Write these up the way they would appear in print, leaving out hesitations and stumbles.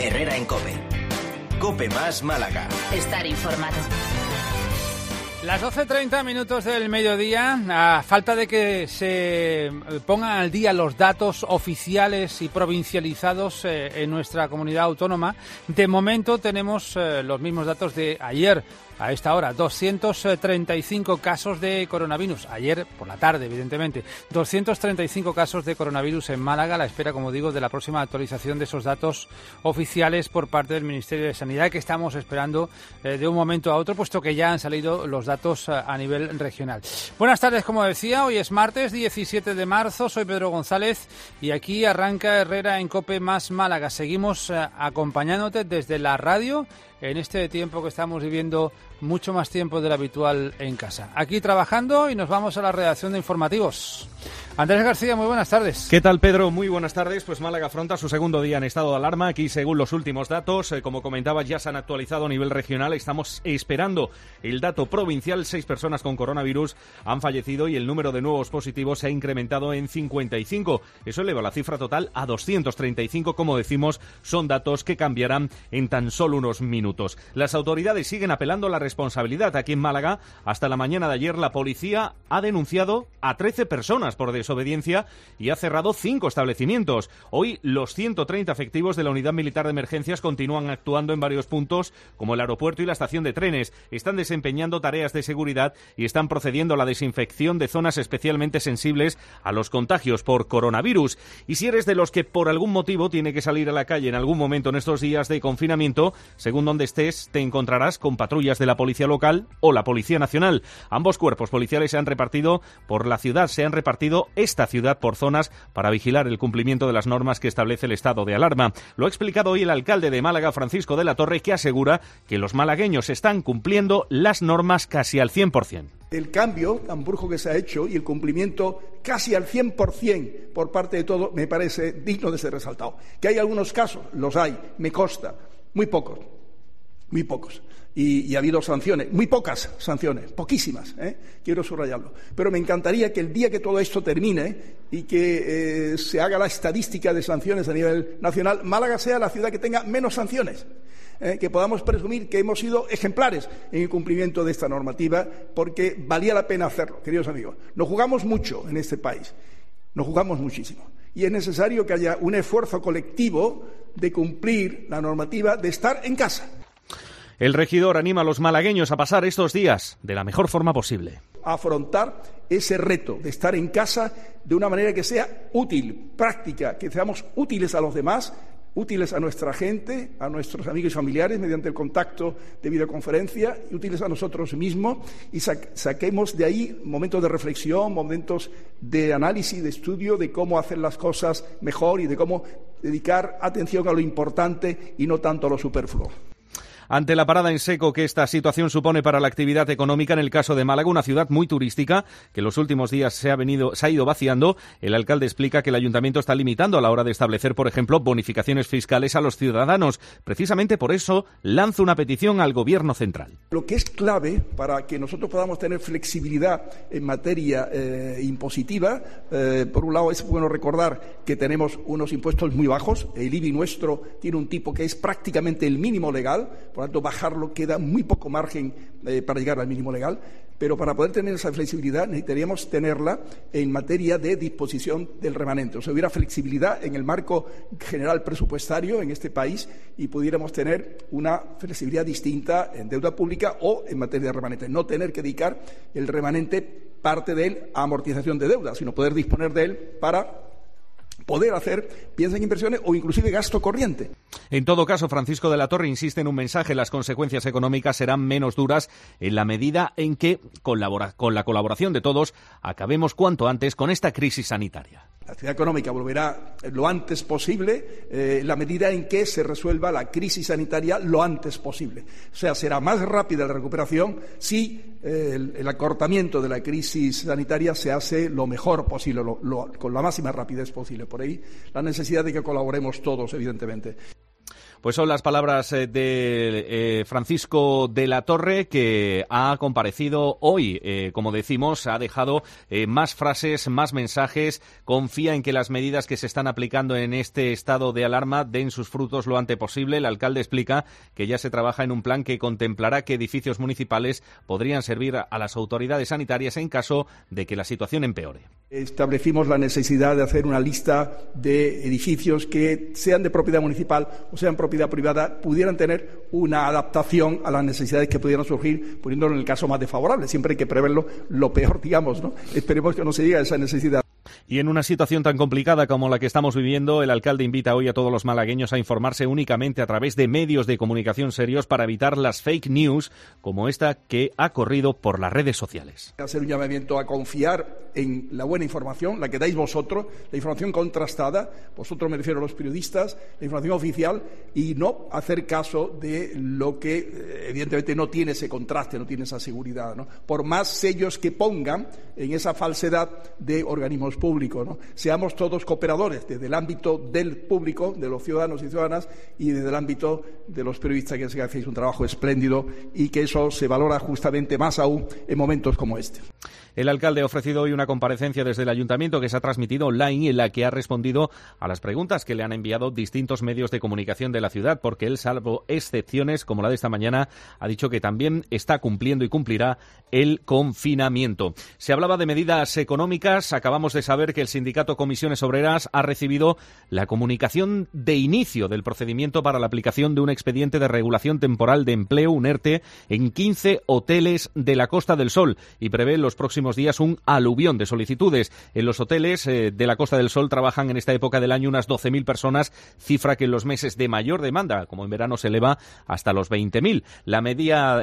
Herrera en COPE. COPE más Málaga. Estar informado. Las 12:30 del mediodía, a falta de que se pongan al día los datos oficiales y provincializados en nuestra comunidad autónoma, de momento tenemos los mismos datos de ayer. A esta hora, 235 casos de coronavirus. Ayer, por la tarde, evidentemente. 235 casos de coronavirus en Málaga, a la espera, como digo, de la próxima actualización de esos datos oficiales por parte del Ministerio de Sanidad, que estamos esperando de un momento a otro, puesto que ya han salido los datos a nivel regional. Buenas tardes, como decía, hoy es martes 17 de marzo, soy Pedro González y aquí arranca Herrera en COPE más Málaga. Seguimos acompañándote desde la radio en este tiempo que estamos viviendo, mucho más tiempo del habitual en casa. Aquí trabajando y nos vamos a la redacción de informativos. Andrés García, muy buenas tardes. ¿Qué tal, Pedro? Muy buenas tardes. Pues Málaga afronta su segundo día en estado de alarma. Aquí, según los últimos datos, como comentabas, ya se han actualizado a nivel regional. Estamos esperando el dato provincial. 6 personas con coronavirus han fallecido y el número de nuevos positivos se ha incrementado en 55. Eso eleva la cifra total a 235. Como decimos, son datos que cambiarán en tan solo unos minutos. Las autoridades siguen apelando a la responsabilidad. Aquí en Málaga, hasta la mañana de ayer, la policía ha denunciado a 13 personas por desobediencia y ha cerrado 5 establecimientos. Hoy los 130 efectivos de la Unidad Militar de Emergencias continúan actuando en varios puntos, como el aeropuerto y la estación de trenes. Están desempeñando tareas de seguridad y están procediendo a la desinfección de zonas especialmente sensibles a los contagios por coronavirus. Y si eres de los que por algún motivo tiene que salir a la calle en algún momento en estos días de confinamiento, según donde estés, te encontrarás con patrullas de la Policía Local o la Policía Nacional. Ambos cuerpos policiales se han repartido por la ciudad, se han repartido esta ciudad por zonas para vigilar el cumplimiento de las normas que establece el estado de alarma. Lo ha explicado hoy el alcalde de Málaga, Francisco de la Torre, que asegura que los malagueños están cumpliendo las normas casi al 100%. El cambio tan brusco que se ha hecho y el cumplimiento casi al 100% por parte de todos me parece digno de ser resaltado. Que hay algunos casos, los hay, me consta, muy pocos. Y ha habido sanciones, muy pocas sanciones, poquísimas, quiero subrayarlo. Pero me encantaría que el día que todo esto termine y que se haga la estadística de sanciones a nivel nacional, Málaga sea la ciudad que tenga menos sanciones, que podamos presumir que hemos sido ejemplares en el cumplimiento de esta normativa, porque valía la pena hacerlo, queridos amigos. Nos jugamos mucho en este país, nos jugamos muchísimo. Y es necesario que haya un esfuerzo colectivo de cumplir la normativa, de estar en casa. El regidor anima a los malagueños a pasar estos días de la mejor forma posible. A afrontar ese reto de estar en casa de una manera que sea útil, práctica, que seamos útiles a los demás, útiles a nuestra gente, a nuestros amigos y familiares mediante el contacto de videoconferencia, y útiles a nosotros mismos, y saquemos de ahí momentos de reflexión, momentos de análisis, de estudio de cómo hacer las cosas mejor y de cómo dedicar atención a lo importante y no tanto a lo superfluo. Ante la parada en seco que esta situación supone para la actividad económica, en el caso de Málaga, una ciudad muy turística que en los últimos días se ha ido vaciando, el alcalde explica que el ayuntamiento está limitando a la hora de establecer, por ejemplo, bonificaciones fiscales a los ciudadanos. Precisamente por eso lanza una petición al Gobierno central. Lo que es clave para que nosotros podamos tener flexibilidad en materia impositiva, por un lado es bueno recordar que tenemos unos impuestos muy bajos. El IBI nuestro tiene un tipo que es prácticamente el mínimo legal. Por lo tanto, bajarlo queda muy poco margen para llegar al mínimo legal, pero para poder tener esa flexibilidad necesitaríamos tenerla en materia de disposición del remanente. O sea, hubiera flexibilidad en el marco general presupuestario en este país y pudiéramos tener una flexibilidad distinta en deuda pública o en materia de remanente. No tener que dedicar el remanente, parte de él, a amortización de deuda, sino poder disponer de él para poder hacer, piensa en inversiones o inclusive gasto corriente. En todo caso, Francisco de la Torre insiste en un mensaje: las consecuencias económicas serán menos duras en la medida en que, con la colaboración de todos, acabemos cuanto antes con esta crisis sanitaria. La actividad económica volverá lo antes posible, en la medida en que se resuelva la crisis sanitaria lo antes posible. O sea, será más rápida la recuperación si el acortamiento de la crisis sanitaria se hace lo mejor posible, con la máxima rapidez posible. Por ahí la necesidad de que colaboremos todos, evidentemente. Pues son las palabras de Francisco de la Torre, que ha comparecido hoy. Como decimos, ha dejado más frases, más mensajes. Confía en que las medidas que se están aplicando en este estado de alarma den sus frutos lo antes posible. El alcalde explica que ya se trabaja en un plan que contemplará qué edificios municipales podrían servir a las autoridades sanitarias en caso de que la situación empeore. Establecimos la necesidad de hacer una lista de edificios que sean de propiedad municipal o sean propiedad privada, pudieran tener una adaptación a las necesidades que pudieran surgir, poniéndolo en el caso más desfavorable. Siempre hay que preverlo, lo peor, digamos, ¿no? Esperemos que no se llegue a esa necesidad. Y en una situación tan complicada como la que estamos viviendo, el alcalde invita hoy a todos los malagueños a informarse únicamente a través de medios de comunicación serios para evitar las fake news como esta que ha corrido por las redes sociales. Hacer un llamamiento a confiar en la buena información, la que dais vosotros, la información contrastada, vosotros me refiero a los periodistas, la información oficial, y no hacer caso de lo que evidentemente no tiene ese contraste, no tiene esa seguridad, ¿no? Por más sellos que pongan en esa falsedad de organismos públicos, ¿no? Seamos todos cooperadores desde el ámbito del público, de los ciudadanos y ciudadanas, y desde el ámbito de los periodistas, que hacéis un trabajo espléndido y que eso se valora justamente más aún en momentos como este. El alcalde ha ofrecido hoy una comparecencia desde el ayuntamiento que se ha transmitido online y en la que ha respondido a las preguntas que le han enviado distintos medios de comunicación de la ciudad, porque él, salvo excepciones como la de esta mañana, ha dicho que también está cumpliendo y cumplirá el confinamiento. Se hablaba de medidas económicas. Acabamos de saber que el sindicato Comisiones Obreras ha recibido la comunicación de inicio del procedimiento para la aplicación de un expediente de regulación temporal de empleo, un ERTE, en 15 hoteles de la Costa del Sol, y prevé en los próximos días un aluvión de solicitudes. En los hoteles de la Costa del Sol trabajan en esta época del año unas 12.000 personas, cifra que en los meses de mayor demanda, como en verano, se eleva hasta los 20.000. La media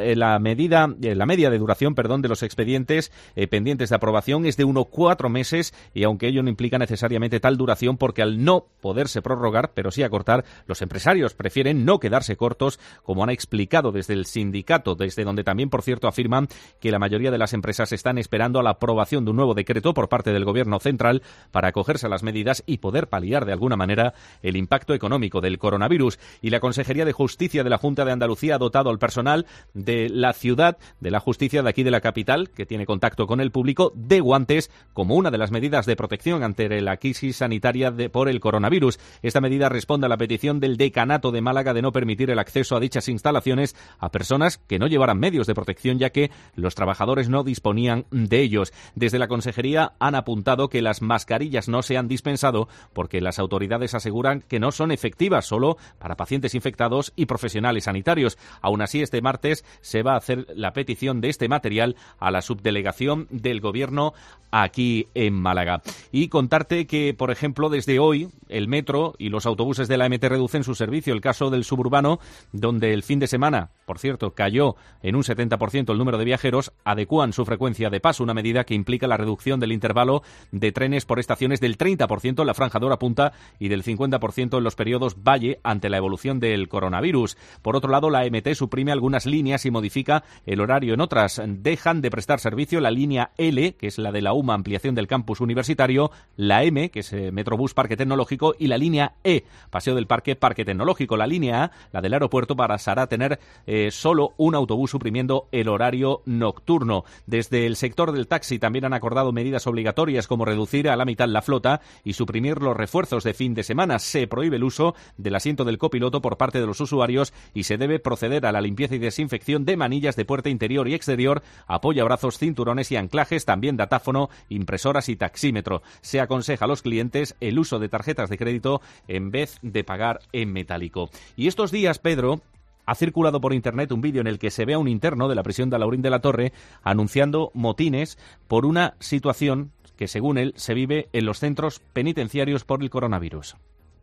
de duración, de los expedientes pendientes de aprobación es de 4 meses, y aunque ello no implica necesariamente tal duración, porque al no poderse prorrogar, pero sí acortar, los empresarios prefieren no quedarse cortos, como han explicado desde el sindicato, desde donde también, por cierto, afirman que la mayoría de las empresas están esperando a la aprobación de un nuevo decreto por parte del Gobierno central para acogerse a las medidas y poder paliar de alguna manera el impacto económico del coronavirus. Y la Consejería de Justicia de la Junta de Andalucía ha dotado al personal de la ciudad, de la justicia de aquí de la capital, que tiene contacto con el público, de guantes como una de las medidas de protección ante la crisis sanitaria por el coronavirus. Esta medida responde a la petición del Decanato de Málaga de no permitir el acceso a dichas instalaciones a personas que no llevaran medios de protección, ya que los trabajadores no disponían de ellos. Desde la Consejería han apuntado que las mascarillas no se han dispensado porque las autoridades aseguran que no son efectivas, solo para pacientes infectados y profesionales sanitarios. Aún así, este martes se va a hacer la petición de este material a la subdelegación del Gobierno aquí en Málaga. Y contarte que, por ejemplo, desde hoy el metro y los autobuses de la MT reducen su servicio. El caso del suburbano, donde el fin de semana, por cierto, cayó en un 70% el número de viajeros, adecúan su frecuencia de paso, una medida que implica la reducción del intervalo de trenes por estaciones del 30% en la franja de hora punta y del 50% en los periodos valle ante la evolución del coronavirus. Por otro lado, la MT suprime algunas líneas y modifica el horario en otras. Dejan de prestar servicio la línea L, que es la de la UMA, ampliación del campus universitario, la M, que es Metrobús Parque Tecnológico, y la línea E, Paseo del Parque, Parque Tecnológico. La línea A, la del aeropuerto, pasará a tener solo un autobús, suprimiendo el horario nocturno. Desde el sector del taxi también han acordado medidas obligatorias como reducir a la mitad la flota y suprimir los refuerzos de fin de semana. Se prohíbe el uso del asiento del copiloto por parte de los usuarios y se debe proceder a la limpieza y desinfección de manillas de puerta interior y exterior, apoyabrazos, cinturones y anclajes, también datáfono, impresoras y taxímetro. Se aconseja a los clientes el uso de tarjetas de crédito en vez de pagar en metálico. Y estos días, Pedro, ha circulado por internet un vídeo en el que se ve a un interno de la prisión de Alhaurín de la Torre anunciando motines por una situación que, según él, se vive en los centros penitenciarios por el coronavirus.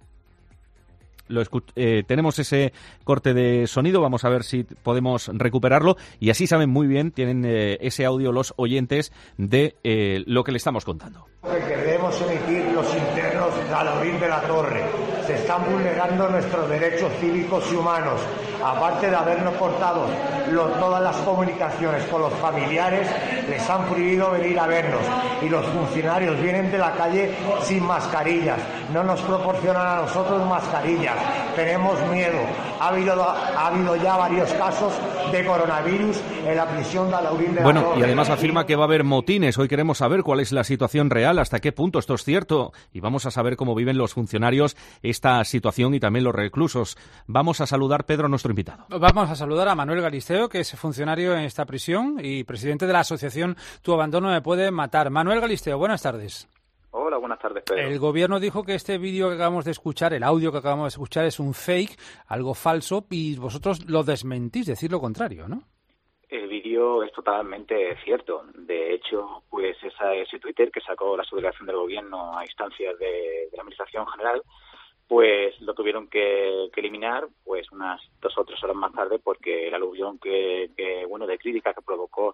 Tenemos ese corte de sonido, vamos a ver si podemos recuperarlo, y así saben muy bien, tienen ese audio los oyentes de lo que le estamos contando. Que debemos emitir los internos de Alhaurín de la Torre. Se están vulnerando nuestros derechos cívicos y humanos, aparte de habernos cortado todas las comunicaciones con los familiares. les han prohibido venir a vernos y los funcionarios vienen de la calle sin mascarillas, no nos proporcionan a nosotros mascarillas, tenemos miedo. Ha habido ya varios casos de coronavirus en la prisión de Alaurín de la Torre. Y además afirma que va a haber motines. Hoy queremos saber cuál es la situación real, hasta qué punto esto es cierto, y vamos a saber cómo viven los funcionarios esta situación y también los reclusos. Vamos a saludar, Pedro, a nuestro invitado. Vamos a saludar a Manuel Galisteo, que es funcionario en esta prisión y presidente de la asociación Tu Abandono Me Puede Matar. Manuel Galisteo, buenas tardes. Hola, buenas tardes, Pedro. El gobierno dijo que este vídeo que acabamos de escuchar, el audio que acabamos de escuchar, es un fake, algo falso, y vosotros lo desmentís, decir lo contrario, ¿no? El vídeo es totalmente cierto. De hecho, pues ese Twitter que sacó la subdelegación del gobierno a instancias de la Administración General, pues lo tuvieron que eliminar pues unas 2 o 3 horas más tarde, porque el aluvión de crítica que provocó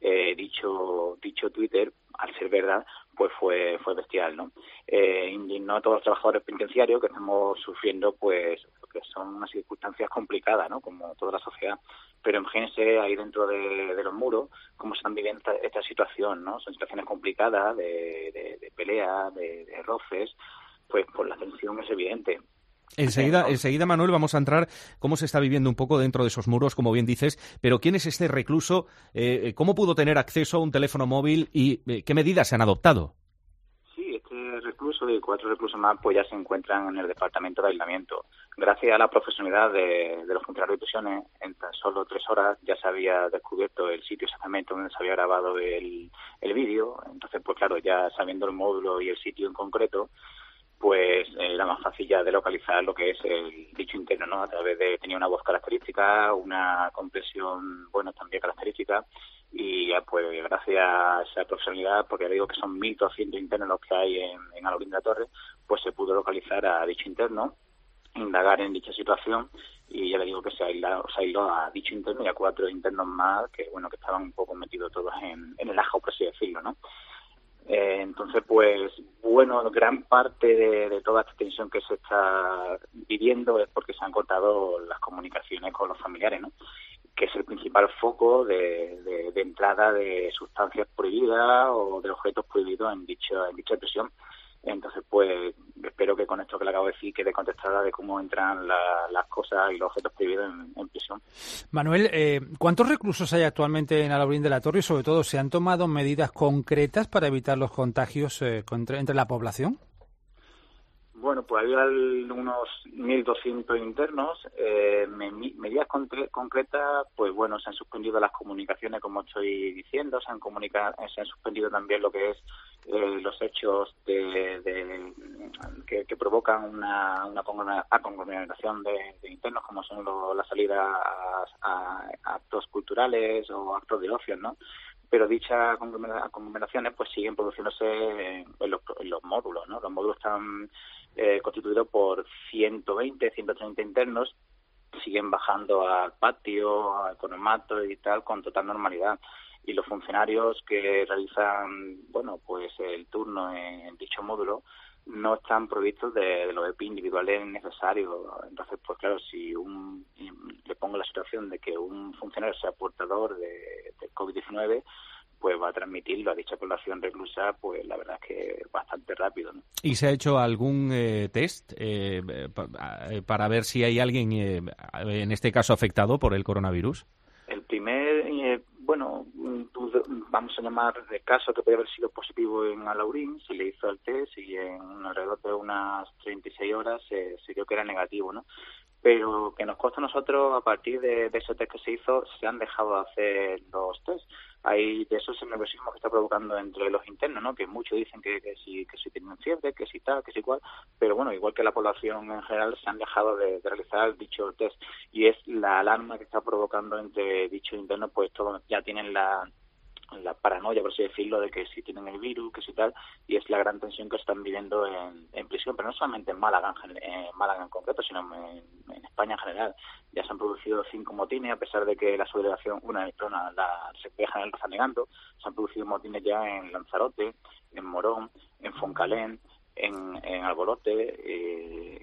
dicho Twitter, al ser verdad, pues fue bestial, ¿no? Indignó a todos los trabajadores penitenciarios que estamos sufriendo, pues, que son unas circunstancias complicadas, ¿no? Como toda la sociedad. Pero imagínense ahí dentro de los muros cómo están viviendo esta situación, ¿no? Son situaciones complicadas de pelea, de roces, pues por la tensión es evidente. Enseguida, Manuel, vamos a entrar cómo se está viviendo un poco dentro de esos muros, como bien dices, pero ¿quién es este recluso? ¿Cómo pudo tener acceso a un teléfono móvil y qué medidas se han adoptado? Sí, este recluso y 4 reclusos más pues ya se encuentran en el departamento de aislamiento. Gracias a la profesionalidad de los funcionarios de prisiones, en tan solo 3 horas ya se había descubierto el sitio exactamente donde se había grabado el vídeo. Entonces, pues claro, ya sabiendo el módulo y el sitio en concreto, pues era más fácil ya de localizar lo que es el dicho interno, ¿no? Tenía una voz característica, una compresión, también característica, y ya pues gracias a esa profesionalidad, porque ya digo que son 1.200 internos los que hay en Alaurín de la Torre, pues se pudo localizar a dicho interno, indagar en dicha situación, y ya le digo que se aisló a dicho interno y a 4 internos más que estaban un poco metidos todos en el ajo, por así decirlo, ¿no? Entonces, pues, gran parte de toda esta tensión que se está viviendo es porque se han cortado las comunicaciones con los familiares, ¿no? Que es el principal foco de entrada de sustancias prohibidas o de objetos prohibidos en dicha prisión. Entonces, pues, espero que con esto que le acabo de decir quede contestada de cómo entran las cosas y los objetos prohibidos en prisión. Manuel, ¿cuántos reclusos hay actualmente en Alaurín de la Torre y, sobre todo, se han tomado medidas concretas para evitar los contagios entre la población? Bueno, pues había unos 1.200 internos. Medidas concretas, pues se han suspendido las comunicaciones, como estoy diciendo, se han suspendido también lo que es los hechos que provocan una conglomeración de internos, como son las salidas a actos culturales o actos de ocio, ¿no? Pero dichas conglomeraciones pues siguen produciéndose en los módulos, ¿no? Los módulos están constituidos por 120, 130 internos, siguen bajando al patio, al economato y tal, con total normalidad. Y los funcionarios que realizan, pues el turno en dicho módulo no están provistos de los EPI individuales necesarios. Entonces, pues claro, si le pongo la situación de que un funcionario sea portador de COVID-19, pues va a transmitirlo a dicha población reclusa, pues la verdad es que bastante rápido, ¿no? ¿Y se ha hecho algún test para ver si hay alguien, en este caso, afectado por el coronavirus? El primer, vamos a llamar de caso que puede haber sido positivo en Alaurín, se le hizo el test y en alrededor de unas 36 horas se dio que era negativo, ¿no? Pero que nos consta a nosotros, a partir de ese test que se hizo, se han dejado de hacer los test. Hay de esos nerviosismos que está provocando entre los internos, ¿no? Que muchos dicen que si tienen fiebre, que si tal, que si cual, pero igual que la población en general, se han dejado de realizar dicho test, y es la alarma que está provocando entre dichos internos, pues todos ya tienen la paranoia, por así decirlo, de que si tienen el virus, que si tal, y es la gran tensión que están viviendo en prisión, pero no solamente en Málaga en concreto, sino en España en general. Ya se han producido 5 motines, a pesar de que la subdelegación, la Secretaría General lo está negando. Se han producido motines ya en Lanzarote, en Morón, en Foncalén, en Albolote,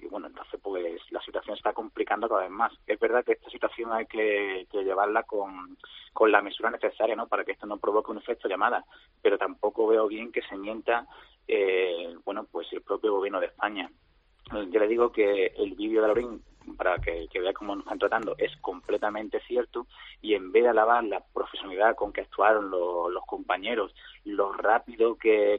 bueno, entonces pues la situación se está complicando cada vez más. Es verdad que esta situación hay que llevarla con la mesura necesaria, ¿no?, para que esto no provoque un efecto llamada, pero tampoco veo bien que se mienta bueno, pues el propio gobierno de España. Yo le digo que el vídeo de Lourín, para que vea cómo nos están tratando, es completamente cierto, y en vez de alabar la profesionalidad con que actuaron los compañeros, lo rápido que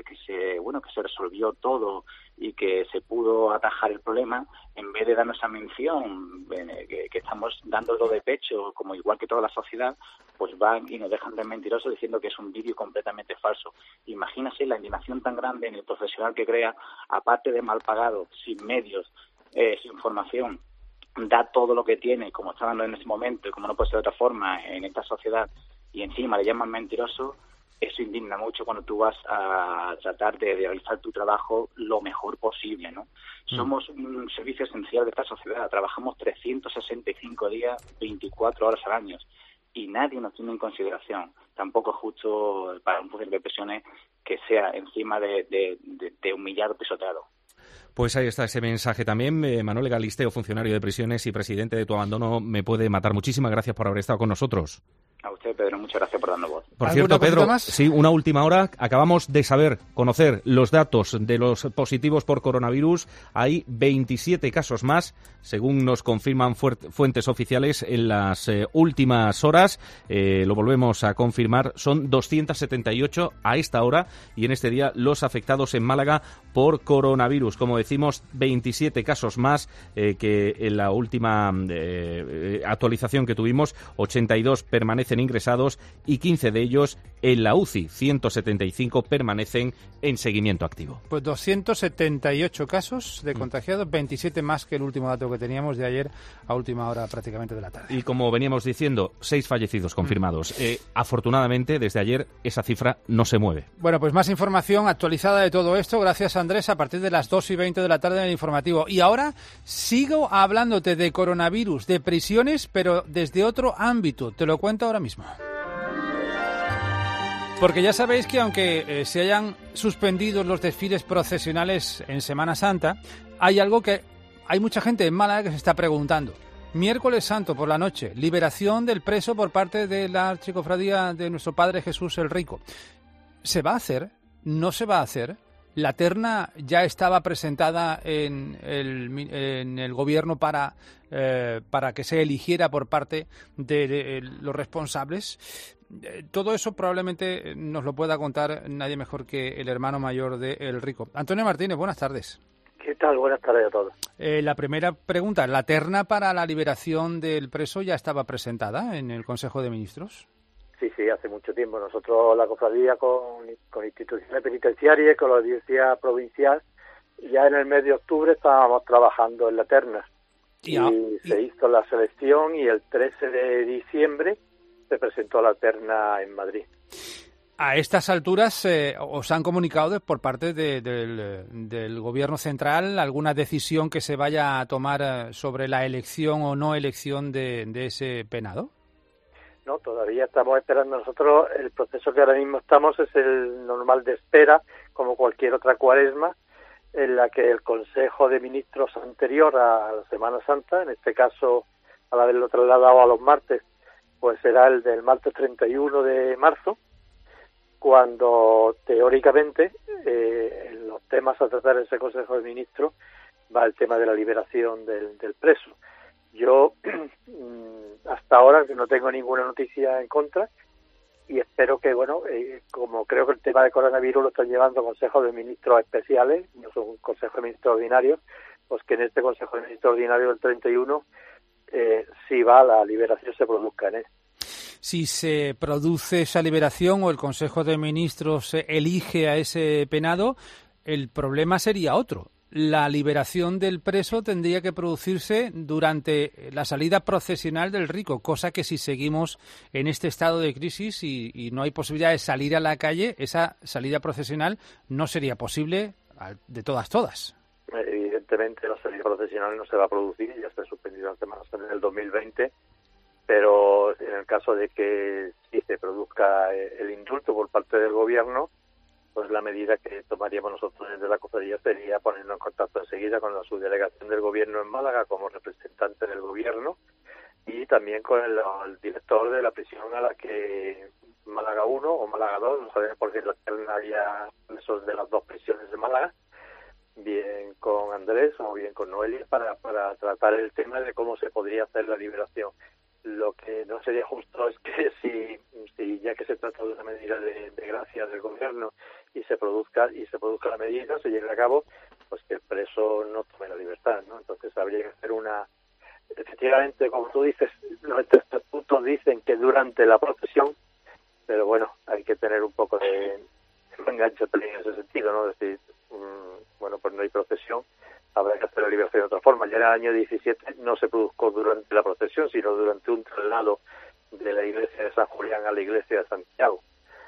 se resolvió todo y que se pudo atajar el problema, en vez de darnos esa mención que estamos dándolo de pecho, como igual que toda la sociedad, pues van y nos dejan de mentirosos diciendo que es un vídeo completamente falso. Imagínase la indignación tan grande en el profesional que crea, aparte de mal pagado, sin medios, sin formación, da todo lo que tiene, como está dando en ese momento y como no puede ser de otra forma en esta sociedad, y encima le llaman mentiroso. Eso indigna mucho cuando tú vas a tratar de realizar tu trabajo lo mejor posible, ¿no? Somos un servicio esencial de esta sociedad, trabajamos 365 días, 24 horas al año, y nadie nos tiene en consideración. Tampoco es justo para un poder de presiones que sea encima de humillado, pisoteado. Pues ahí está ese mensaje también. Manuel Galisteo, funcionario de prisiones y presidente de Tu Abandono Me Puede Matar. Muchísimas gracias por haber estado con nosotros. A usted, Pedro, muchas gracias por darnos voz. Por cierto, Pedro, más? sí, una última hora. Acabamos de conocer los datos de los positivos por coronavirus. Hay 27 casos más, según nos confirman fuentes oficiales en las últimas horas. Lo volvemos a confirmar. Son 278 a esta hora y en este día los afectados en Málaga por coronavirus. Como decimos, 27 casos más que en la última actualización que tuvimos. 82 permanecen ingresados y 15 de ellos en la UCI. 175 permanecen en seguimiento activo. Pues 278 casos de contagiados, 27 más que el último dato que teníamos de ayer a última hora prácticamente de la tarde. Y como veníamos diciendo, 6 fallecidos confirmados. Afortunadamente, desde ayer esa cifra no se mueve. Bueno, pues más información actualizada de todo esto. Gracias, Andrés, a partir de las 2:20 de la tarde en el informativo. Y ahora sigo hablándote de coronavirus, de prisiones, pero desde otro ámbito. Te lo cuento ahora mismo. Porque ya sabéis que aunque se hayan suspendido los desfiles procesionales en Semana Santa, hay algo que hay mucha gente en Málaga que se está preguntando. Miércoles Santo por la noche, liberación del preso por parte de la Archicofradía de nuestro Padre Jesús el Rico. ¿Se va a hacer? ¿No se va a hacer? La terna ya estaba presentada en el gobierno para que se eligiera por parte de los responsables. Todo eso probablemente nos lo pueda contar nadie mejor que el hermano mayor de El Rico. Antonio Martínez, buenas tardes. ¿Qué tal? Buenas tardes a todos. La primera pregunta, ¿la terna para la liberación del preso ya estaba presentada en el Consejo de Ministros? Sí, hace mucho tiempo. Nosotros, la cofradía, con instituciones penitenciarias, con la audiencia provincial, ya en el mes de octubre estábamos trabajando en la terna. Y se hizo la selección y el 13 de diciembre se presentó la terna en Madrid. A estas alturas, ¿os han comunicado por parte del Gobierno central alguna decisión que se vaya a tomar sobre la elección o no elección de ese penado? No, todavía estamos esperando. Nosotros, el proceso que ahora mismo estamos es el normal de espera, como cualquier otra cuaresma, en la que el Consejo de Ministros anterior a la Semana Santa, en este caso, al haberlo trasladado a los martes, pues será el del martes 31 de marzo, cuando teóricamente en los temas a tratar en ese Consejo de Ministros va el tema de la liberación del preso. Yo hasta ahora no tengo ninguna noticia en contra y espero que, como creo que el tema de coronavirus lo están llevando consejos de ministros especiales, no son un consejo de ministros ordinarios, pues que en este consejo de ministros ordinarios del 31, si va la liberación, se produzca en él. Si se produce esa liberación o el Consejo de Ministros elige a ese penado, el problema sería otro. La liberación del preso tendría que producirse durante la salida procesional del Rico, cosa que si seguimos en este estado de crisis y no hay posibilidad de salir a la calle, esa salida procesional no sería posible de todas. Evidentemente la salida procesional no se va a producir, ya se ha suspendido la Semana Santa en el 2020, pero en el caso de que sí se produzca el indulto por parte del Gobierno, pues la medida que tomaríamos nosotros desde la cofradía sería ponernos en contacto enseguida con la subdelegación del gobierno en Málaga como representante del gobierno y también con el director de la prisión a la que Málaga 1 o Málaga 2, no sabemos por qué la terna había esos de las dos prisiones de Málaga, bien con Andrés o bien con Noelia para tratar el tema de cómo se podría hacer la liberación. Lo que no sería justo es que si ya que se trata de una medida de gracia del gobierno y se produzca la medida, se lleve a cabo, pues que el preso no tome la libertad, ¿no? Entonces habría que hacer efectivamente, como tú dices, los estatutos dicen que durante la procesión, pero bueno, hay que tener un poco de enganche también en ese sentido, ¿no? Es decir, bueno, pues no hay procesión, habrá que hacer la liberación de otra forma. Ya en el año 17 no se produjo durante la procesión, sino durante un traslado de la iglesia de San Julián a la iglesia de Santiago,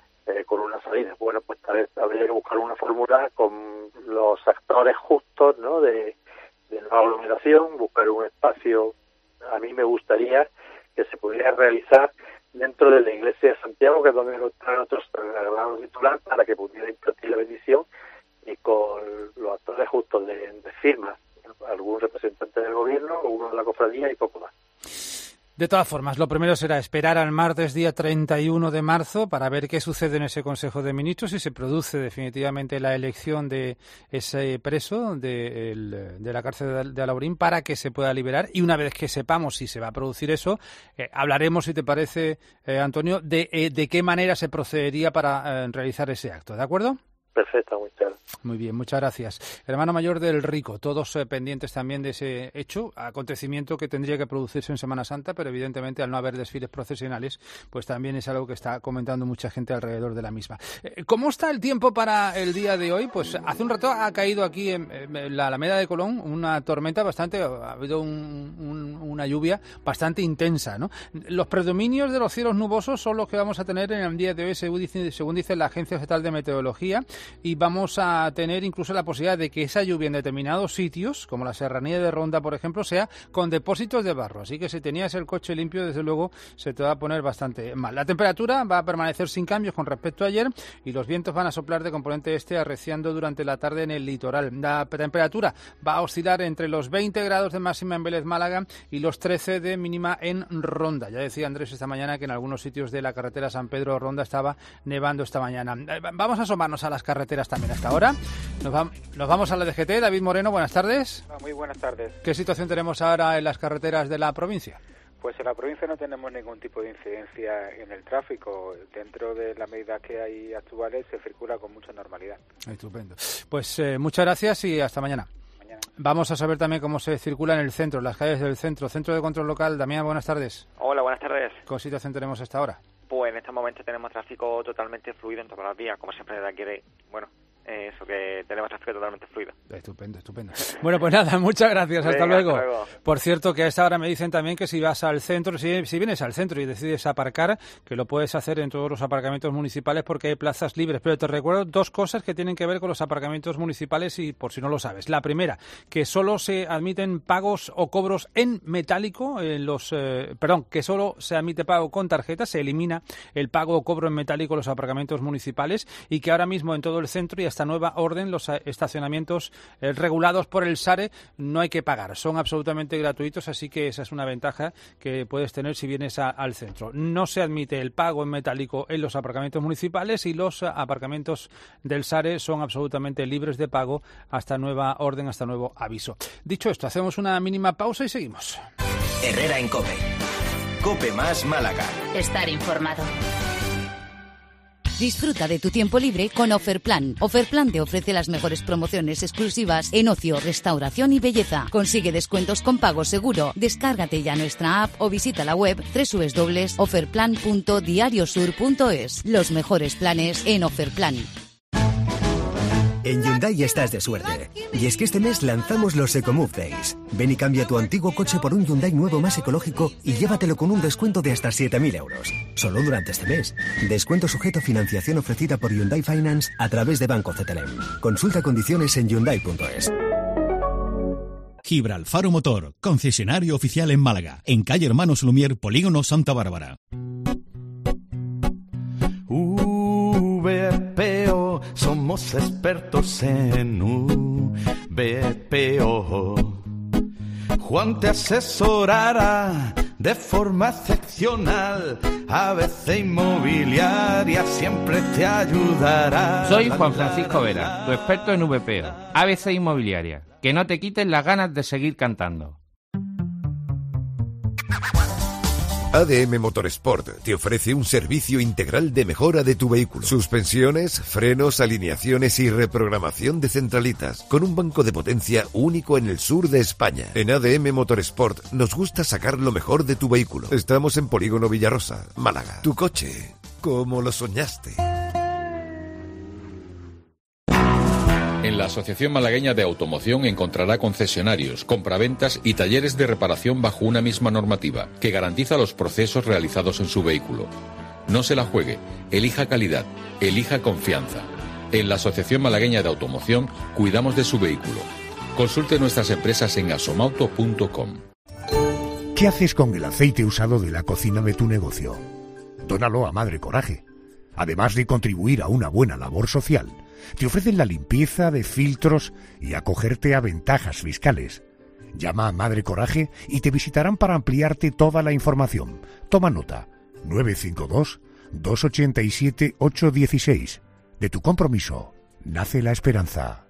con una salida. Bueno, pues tal vez habría que buscar una fórmula con los actores justos, ¿no?, de la aglomeración, buscar un espacio. A mí me gustaría que se pudiera realizar dentro de la iglesia de Santiago, que es donde nosotros grabamos titular, para que pudiera impartir la bendición, y con los actores justos de firmas, algún representante del gobierno o uno de la cofradía y poco más. De todas formas, lo primero será esperar al martes día 31 de marzo para ver qué sucede en ese Consejo de Ministros, si se produce definitivamente la elección de ese preso de la cárcel de Alhaurín para que se pueda liberar. Y una vez que sepamos si se va a producir eso, hablaremos, si te parece, Antonio, de qué manera se procedería para realizar ese acto. ¿De acuerdo? Perfecto, muy claro. Muy bien, muchas gracias. Hermano mayor del Rico, todos pendientes también de ese hecho, acontecimiento que tendría que producirse en Semana Santa, pero evidentemente al no haber desfiles procesionales, pues también es algo que está comentando mucha gente alrededor de la misma. ¿Cómo está el tiempo para el día de hoy? Pues hace un rato ha caído aquí en la Alameda de Colón una tormenta ha habido una lluvia bastante intensa, ¿no? Los predominios de los cielos nubosos son los que vamos a tener en el día de hoy, según dice la Agencia Estatal de Meteorología, y vamos a tener incluso la posibilidad de que esa lluvia en determinados sitios, como la serranía de Ronda, por ejemplo, sea con depósitos de barro. Así que si tenías el coche limpio, desde luego, se te va a poner bastante mal. La temperatura va a permanecer sin cambios con respecto a ayer y los vientos van a soplar de componente este, arreciando durante la tarde en el litoral. La temperatura va a oscilar entre los 20 grados de máxima en Vélez, Málaga, y los 13 de mínima en Ronda. Ya decía Andrés esta mañana que en algunos sitios de la carretera San Pedro-Ronda estaba nevando esta mañana. Vamos a asomarnos a las carreteras también hasta ahora. Nos vamos a la DGT. David Moreno, buenas tardes. Muy buenas tardes. ¿Qué situación tenemos ahora en las carreteras de la provincia? Pues en la provincia no tenemos ningún tipo de incidencia en el tráfico. Dentro de las medidas que hay actuales se circula con mucha normalidad. Estupendo. Pues muchas gracias y hasta mañana. Vamos a saber también cómo se circula en el centro, en las calles del centro. Centro de Control Local. Damián, buenas tardes. Hola, buenas tardes. ¿Qué situación tenemos hasta ahora? Pues en este momento tenemos tráfico totalmente fluido en todas las vías, como siempre aquí, eso que tenemos tráfico totalmente fluido. Estupendo. Bueno, pues nada, muchas gracias, hasta luego. Por cierto, que a esta hora me dicen también que si vas al centro, si vienes al centro y decides aparcar, que lo puedes hacer en todos los aparcamientos municipales porque hay plazas libres. Pero te recuerdo dos cosas que tienen que ver con los aparcamientos municipales y por si no lo sabes. La primera, que solo se admiten pagos o cobros en metálico, que solo se admite pago con tarjeta, se elimina el pago o cobro en metálico en los aparcamientos municipales y que ahora mismo en todo el centro y hasta nueva orden los estacionamientos regulados por el SARE no hay que pagar, son absolutamente gratuitos, así que esa es una ventaja que puedes tener si vienes al centro. No se admite el pago en metálico en los aparcamientos municipales y los aparcamientos del SARE son absolutamente libres de pago hasta nueva orden, hasta nuevo aviso. Dicho esto, hacemos una mínima pausa y seguimos. Herrera en COPE. COPE más Málaga. Estar informado. Disfruta de tu tiempo libre con Oferplan. Oferplan te ofrece las mejores promociones exclusivas en ocio, restauración y belleza. Consigue descuentos con pago seguro. Descárgate ya nuestra app o visita la web www.oferplan.diariosur.es. Los mejores planes en Oferplan. En Hyundai estás de suerte. Y es que este mes lanzamos los EcoMove Days. Ven y cambia tu antiguo coche por un Hyundai nuevo más ecológico y llévatelo con un descuento de hasta 7.000 euros. Solo durante este mes. Descuento sujeto a financiación ofrecida por Hyundai Finance a través de Banco CTLM. Consulta condiciones en Hyundai.es. Gibralfaro Motor, concesionario oficial en Málaga, en calle Hermanos Lumier, Polígono Santa Bárbara. VPO, somos Somos expertos en VPO. Juan te asesorará de forma excepcional. ABC Inmobiliaria siempre te ayudará. Soy Juan Francisco Vera, tu experto en VPO. ABC Inmobiliaria. Que no te quiten las ganas de seguir cantando. ADM Motorsport te ofrece un servicio integral de mejora de tu vehículo. Suspensiones, frenos, alineaciones y reprogramación de centralitas, con un banco de potencia único en el sur de España. En ADM Motorsport nos gusta sacar lo mejor de tu vehículo. Estamos en Polígono Villarrosa, Málaga. Tu coche, como lo soñaste. En la Asociación Malagueña de Automoción encontrará concesionarios, compraventas y talleres de reparación bajo una misma normativa, que garantiza los procesos realizados en su vehículo. No se la juegue, elija calidad, elija confianza. En la Asociación Malagueña de Automoción cuidamos de su vehículo. Consulte nuestras empresas en asomauto.com. ¿Qué haces con el aceite usado de la cocina de tu negocio? Dónalo a Madre Coraje. Además de contribuir a una buena labor social, te ofrecen la limpieza de filtros y acogerte a ventajas fiscales. Llama a Madre Coraje y te visitarán para ampliarte toda la información. Toma nota: 952-287-816. De tu compromiso nace la esperanza.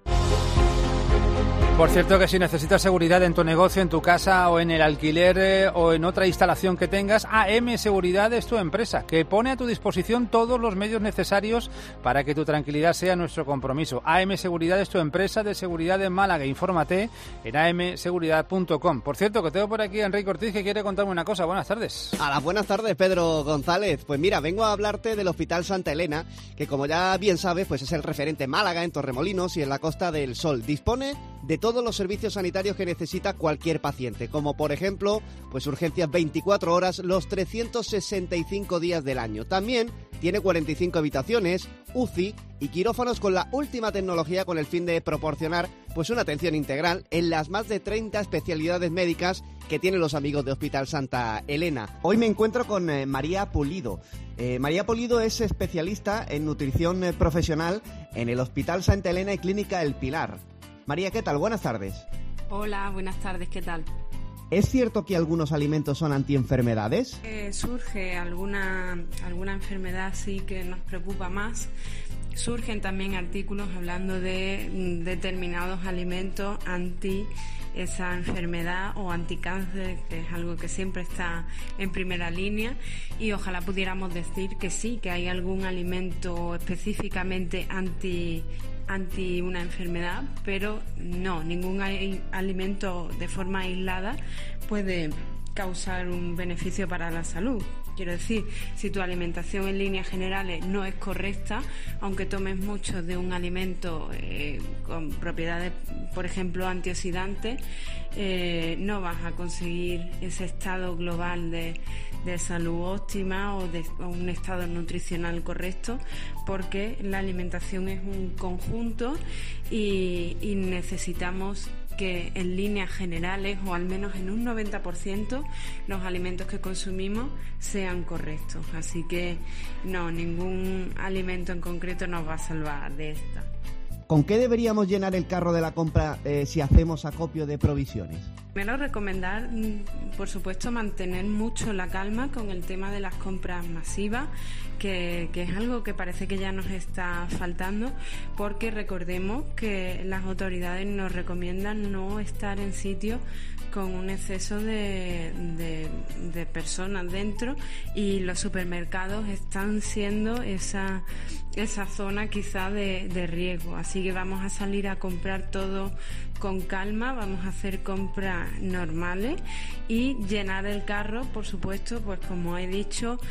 Por cierto, que si necesitas seguridad en tu negocio, en tu casa o en el alquiler o en otra instalación que tengas, AM Seguridad es tu empresa, que pone a tu disposición todos los medios necesarios para que tu tranquilidad sea nuestro compromiso. AM Seguridad es tu empresa de seguridad en Málaga. Infórmate en amseguridad.com. Por cierto, que tengo por aquí a Enrique Ortiz, que quiere contarme una cosa. Buenas tardes. A las buenas tardes, Pedro González. Pues mira, vengo a hablarte del Hospital Santa Elena, que como ya bien sabes, pues es el referente en Málaga, en Torremolinos y en la Costa del Sol. Dispone de todos los servicios sanitarios que necesita cualquier paciente, como por ejemplo, pues urgencias 24 horas los 365 días del año. También tiene 45 habitaciones, UCI y quirófanos con la última tecnología, con el fin de proporcionar pues una atención integral en las más de 30 especialidades médicas que tienen los amigos de Hospital Santa Elena. Hoy me encuentro con María Pulido. María Pulido es especialista en nutrición profesional en el Hospital Santa Elena y Clínica El Pilar. María, ¿qué tal? Buenas tardes. Hola, buenas tardes, ¿qué tal? ¿Es cierto que algunos alimentos son antienfermedades? Surge alguna enfermedad sí que nos preocupa más. Surgen también artículos hablando de determinados alimentos anti esa enfermedad o anticáncer, que es algo que siempre está en primera línea, y ojalá pudiéramos decir que sí, que hay algún alimento específicamente anti una enfermedad, pero no, ningún alimento de forma aislada puede causar un beneficio para la salud. Quiero decir, si tu alimentación en líneas generales no es correcta, aunque tomes mucho de un alimento con propiedades, por ejemplo, antioxidantes, no vas a conseguir ese estado global de salud óptima o un estado nutricional correcto, porque la alimentación es un conjunto y necesitamos que en líneas generales, o al menos en un 90%, los alimentos que consumimos sean correctos. Así que no, ningún alimento en concreto nos va a salvar de esta. ¿Con qué deberíamos llenar el carro de la compra si hacemos acopio de provisiones? Primero, recomendar, por supuesto, mantener mucho la calma con el tema de las compras masivas, que es algo que parece que ya nos está faltando, porque recordemos que las autoridades nos recomiendan no estar en sitios con un exceso de personas dentro, y los supermercados están siendo esa zona quizá de riesgo. Así que vamos a salir a comprar todo con calma, vamos a hacer compras normales y llenar el carro, por supuesto, pues como he dicho,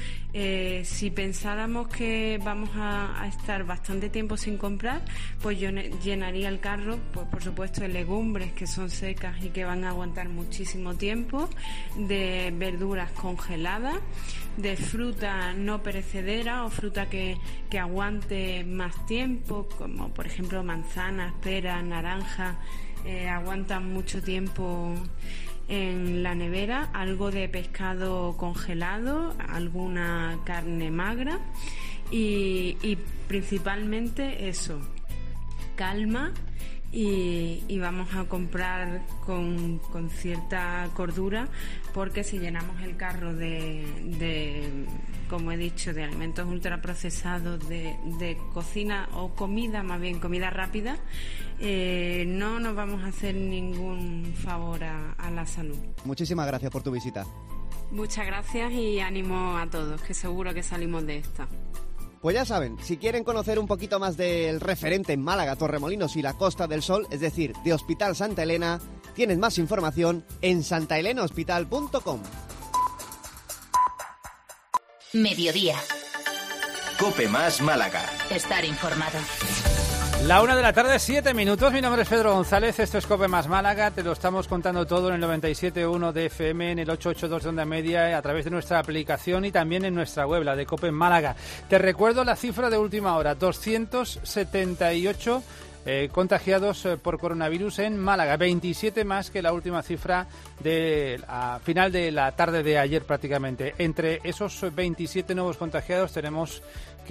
si pensáramos que vamos a estar bastante tiempo sin comprar, pues yo llenaría el carro, pues por supuesto, de legumbres que son secas y que van a aguantar muchísimo tiempo, de verduras congeladas, de fruta no perecedera o fruta que aguante más tiempo, como por ejemplo manzanas, peras, naranjas, aguantan mucho tiempo en la nevera, algo de pescado congelado, alguna carne magra y principalmente eso, calma y vamos a comprar con cierta cordura, porque si llenamos el carro de como he dicho, de alimentos ultraprocesados, de cocina o comida, más bien comida rápida, no nos vamos a hacer ningún favor a la salud. Muchísimas gracias por tu visita. Muchas gracias y ánimo a todos, que seguro que salimos de esta. Pues ya saben, si quieren conocer un poquito más del referente en Málaga, Torremolinos y la Costa del Sol, es decir, de Hospital Santa Elena, tienen más información en santaelenahospital.com. Mediodía. COPE más Málaga. Estar informado. La 1:07 p.m. Mi nombre es Pedro González, esto es COPE más Málaga. Te lo estamos contando todo en el 97.1 de FM, en el 882 de onda media, a través de nuestra aplicación y también en nuestra web, la de COPE Málaga. Te recuerdo la cifra de última hora, 278 contagiados por coronavirus en Málaga, 27 más que la última cifra a final de la tarde de ayer prácticamente. Entre esos 27 nuevos contagiados tenemos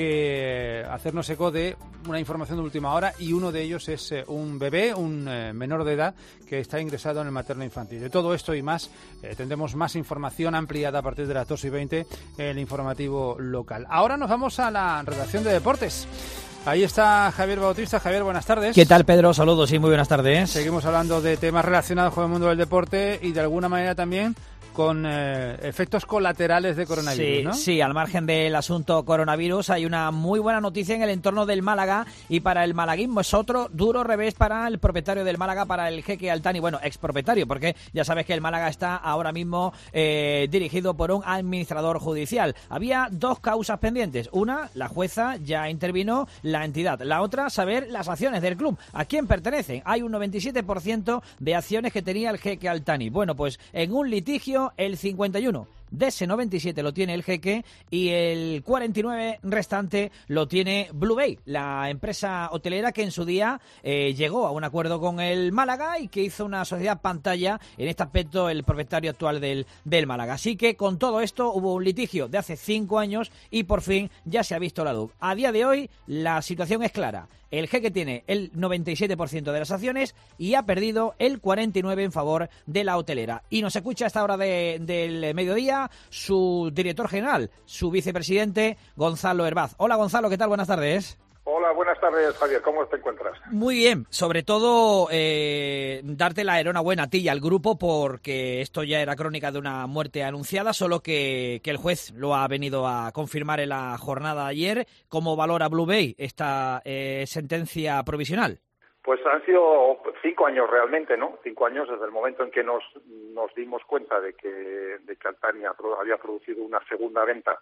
que hacernos eco de una información de última hora, y uno de ellos es un bebé, un menor de edad que está ingresado en el materno infantil. De todo esto y más tendremos más información ampliada a partir de las 2:20 en el informativo local. Ahora nos vamos a la redacción de deportes. Ahí está Javier Bautista. Javier, buenas tardes. ¿Qué tal, Pedro? Saludos y muy buenas tardes. Seguimos hablando de temas relacionados con el mundo del deporte y de alguna manera también con efectos colaterales de coronavirus, ¿no? Sí, al margen del asunto coronavirus hay una muy buena noticia en el entorno del Málaga, y para el malaguismo es otro duro revés para el propietario del Málaga, para el Jeque Altani, bueno, expropietario, porque ya sabes que el Málaga está ahora mismo dirigido por un administrador judicial. Había dos causas pendientes, una, la jueza ya intervino la entidad, la otra, saber las acciones del club, a quién pertenecen. Hay un 97% de acciones que tenía el Jeque Altani. Bueno, pues en un litigio el 51 de ese 97 lo tiene el Jeque y el 49 restante lo tiene Blue Bay, la empresa hotelera que en su día llegó a un acuerdo con el Málaga y que hizo una sociedad pantalla en este aspecto el propietario actual del Málaga. Así que con todo esto hubo un litigio de hace 5 años y por fin ya se ha visto la luz. A día de hoy la situación es clara. El Jeque tiene el 97% de las acciones y ha perdido el 49% en favor de la hotelera. Y nos escucha a esta hora del mediodía su director general, su vicepresidente, Gonzalo Hervaz. Hola, Gonzalo, ¿qué tal? Buenas tardes. Hola, buenas tardes, Javier. ¿Cómo te encuentras? Muy bien. Sobre todo, darte la enhorabuena a ti y al grupo, porque esto ya era crónica de una muerte anunciada, solo que el juez lo ha venido a confirmar en la jornada de ayer. ¿Cómo valora Blue Bay esta sentencia provisional? Pues han sido 5 años realmente, ¿no? 5 años desde el momento en que nos dimos cuenta de que Altani había producido una segunda venta,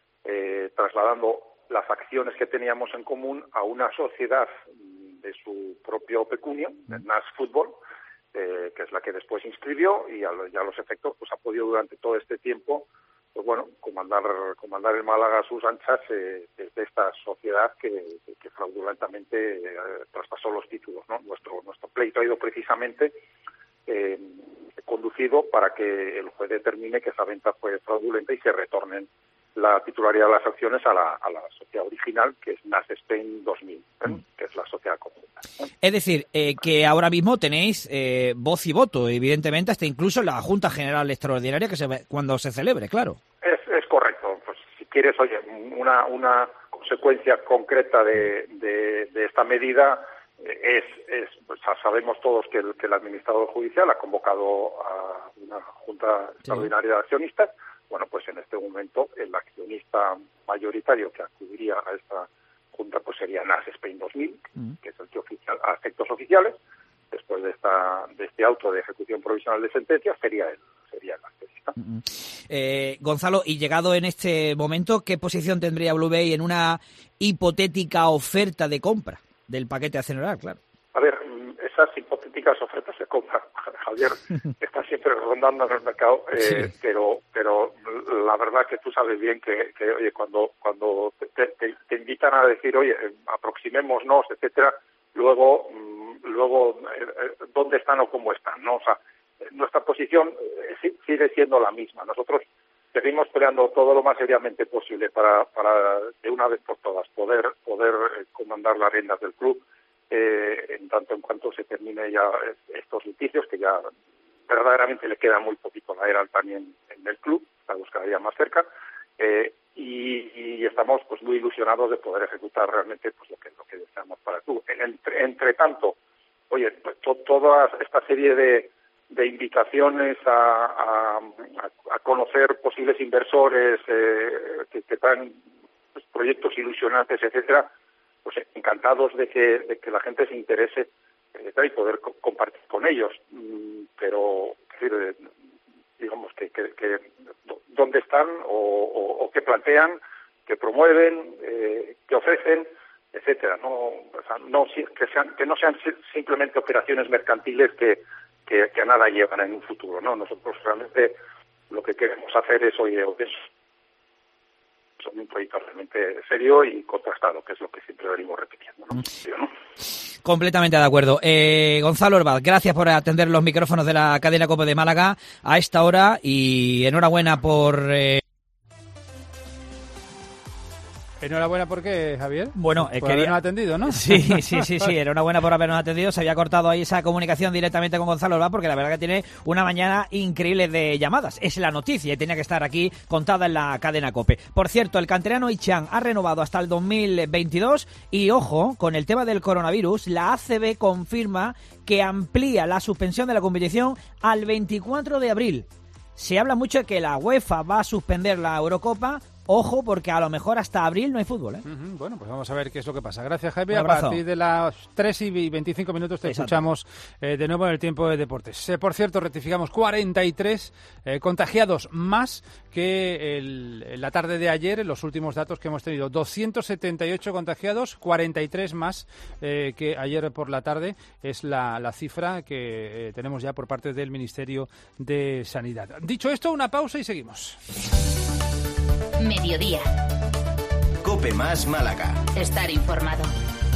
trasladando las acciones que teníamos en común a una sociedad de su propio pecunio, NAS Fútbol, que es la que después inscribió, y a los efectos pues ha podido durante todo este tiempo pues bueno, comandar el Málaga a sus anchas desde esta sociedad que fraudulentamente traspasó los títulos, ¿no? Nuestro pleito ha ido precisamente conducido para que el juez determine que esa venta fue fraudulenta y se retornen la titularidad de las acciones a la sociedad original, que es NAS Spain 2000, que es la sociedad conjunta. Es decir, que ahora mismo tenéis voz y voto, evidentemente, hasta incluso en la Junta General Extraordinaria cuando se celebre, claro. Es correcto. Pues si quieres, oye, una consecuencia concreta de esta medida pues sabemos todos que el administrador judicial ha convocado a una Junta Extraordinaria de Accionistas. Bueno, pues en este momento el accionista mayoritario que acudiría a esta junta pues sería NAS Spain 2000, que es el que a efectos oficiales, después de este auto de ejecución provisional de sentencia, sería el accionista. Gonzalo, y llegado en este momento, ¿qué posición tendría Blue Bay en una hipotética oferta de compra del paquete accionarial, claro? A ver, esas hipotéticas ofertas se compran. Javier está siempre rondando en el mercado, pero la verdad que tú sabes bien que oye, cuando te invitan a decir, oye, aproximémonos, etcétera, luego dónde están o cómo están, ¿no? O sea, nuestra posición sigue siendo la misma. Nosotros seguimos peleando todo lo más seriamente posible para de una vez por todas poder comandar las riendas del club en tanto en cuanto se termine ya estos litigios, que ya verdaderamente le queda muy poquito a la era también en el club, estamos cada día más cerca, y estamos pues muy ilusionados de poder ejecutar realmente pues lo que deseamos para el club. Entre tanto, oye, pues, toda esta serie de invitaciones a conocer posibles inversores que traen pues, proyectos ilusionantes, etcétera, pues encantados de que la gente se interese y poder compartir con ellos, pero digamos que dónde están o qué plantean, qué promueven, qué ofrecen, etcétera. Que no sean simplemente operaciones mercantiles que a nada llevan en un futuro, ¿no? Nosotros realmente lo que queremos hacer es son un proyecto realmente serio y contrastado, que es lo que siempre venimos repitiendo, ¿no? Completamente de acuerdo. Gonzalo Orbat, gracias por atender los micrófonos de la cadena COPE de Málaga a esta hora y enhorabuena por... Enhorabuena, ¿por qué, Javier? Bueno, por habernos atendido, ¿no? Sí, enhorabuena por habernos atendido. Se había cortado ahí esa comunicación directamente con Gonzalo Orbat porque la verdad que tiene una mañana increíble de llamadas. Es la noticia y tenía que estar aquí contada en la cadena COPE. Por cierto, el canterano Ichan ha renovado hasta el 2022 y, ojo, con el tema del coronavirus, la ACB confirma que amplía la suspensión de la competición al 24 de abril. Se habla mucho de que la UEFA va a suspender la Eurocopa. Ojo, porque a lo mejor hasta abril no hay fútbol, ¿eh? Bueno, pues vamos a ver qué es lo que pasa. Gracias, Javier. Un abrazo. A partir de las 3:25 te escuchamos de nuevo en el tiempo de deportes. Por cierto, rectificamos 43 contagiados más que la tarde de ayer, en los últimos datos que hemos tenido. 278 contagiados, 43 más que ayer por la tarde. Es la cifra que tenemos ya por parte del Ministerio de Sanidad. Dicho esto, una pausa y seguimos. Mediodía. COPE más Málaga. Estar informado.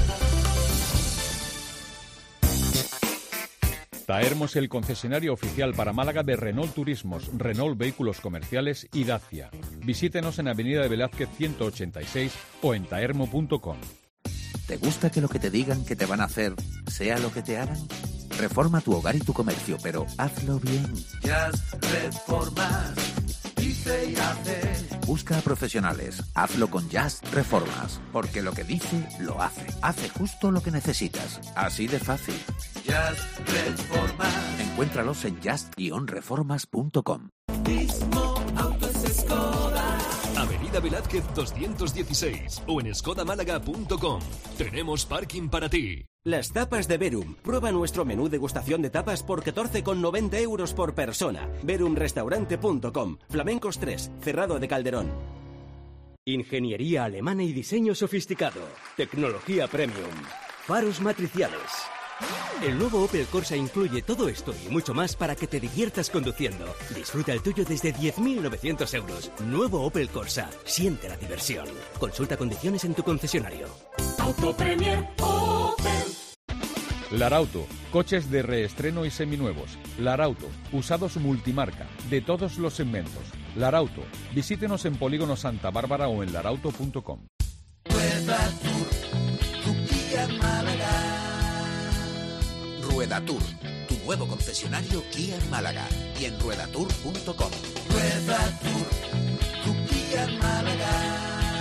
Taermos, el concesionario oficial para Málaga de Renault Turismos, Renault Vehículos Comerciales y Dacia. Visítenos en Avenida de Velázquez 186 o en taermo.com. ¿Te gusta que lo que te digan que te van a hacer sea lo que te hagan? Reforma tu hogar y tu comercio, pero hazlo bien. Just Reformas. Dice y hace. Busca a profesionales. Hazlo con Just Reformas. Porque lo que dice, lo hace. Hace justo lo que necesitas. Así de fácil. Just Reformas. Encuéntralos en just-reformas.com. Mismo Autos Skoda. Avenida Velázquez 216 o en skodamálaga.com. Tenemos parking para ti. Las tapas de Verum. Prueba nuestro menú degustación de tapas por 14,90 € por persona. Verumrestaurante.com. Flamencos 3, Cerrado de Calderón. Ingeniería alemana y diseño sofisticado. Tecnología premium. Faros matriciales. El nuevo Opel Corsa incluye todo esto y mucho más para que te diviertas conduciendo. Disfruta el tuyo desde 10.900 euros. Nuevo Opel Corsa. Siente la diversión. Consulta condiciones en tu concesionario. Auto Premier Opel. Larauto, coches de reestreno y seminuevos. Larauto, usados multimarca, de todos los segmentos. Larauto, visítenos en Polígono Santa Bárbara o en larauto.com. Rueda Tour, tu Kia Málaga. Rueda Tour, tu nuevo concesionario Kia en Málaga y en ruedatour.com. Rueda Tour, tu Kia Málaga.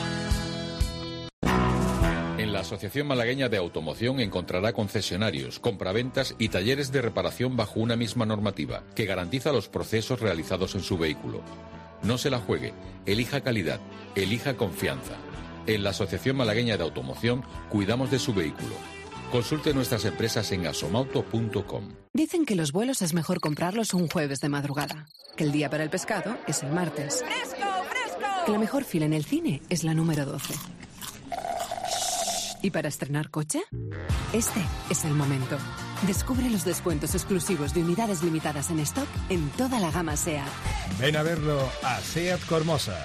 En la Asociación Malagueña de Automoción encontrará concesionarios, compraventas y talleres de reparación bajo una misma normativa que garantiza los procesos realizados en su vehículo. No se la juegue, elija calidad, elija confianza. En la Asociación Malagueña de Automoción cuidamos de su vehículo. Consulte nuestras empresas en asomauto.com. Dicen que los vuelos es mejor comprarlos un jueves de madrugada, que el día para el pescado es el martes, que la mejor fila en el cine es la número 12. ¿Y para estrenar coche? Este es el momento. Descubre los descuentos exclusivos de unidades limitadas en stock en toda la gama SEAT. Ven a verlo a SEAT Cormosa.